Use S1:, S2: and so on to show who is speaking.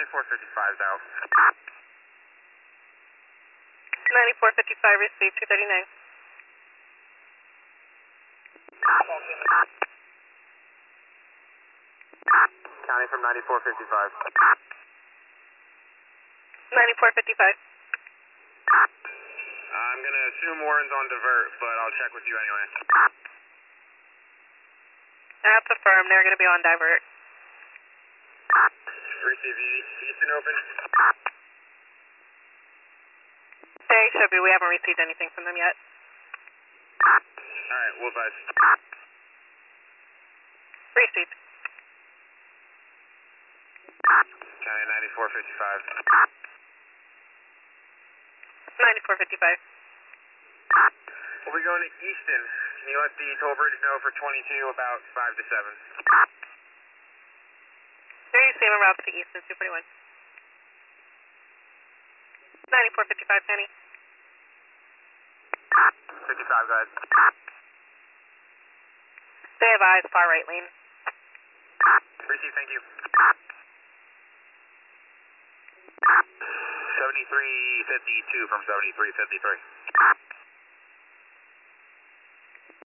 S1: 9455's out.
S2: 9455 received, 239.
S1: Counting from 9455.
S2: 9455.
S1: I'm going to assume Warren's on divert, but I'll check with you anyway.
S2: That's affirmed, they're going to be on divert.
S1: Receive Easton open.
S2: They should be, we haven't received anything from them yet.
S1: Alright, we'll buzz.
S2: Received.
S1: Counting 9455.
S2: 9455.
S1: We'll be going to Easton. Can you let the toll bridge know for 22 about 5 to 7?
S2: There you see him route to Easton, 241. 9455, Penny.
S1: 55, go ahead.
S2: They have eyes, far right lane.
S1: Receive, thank you. 7352 from 7353.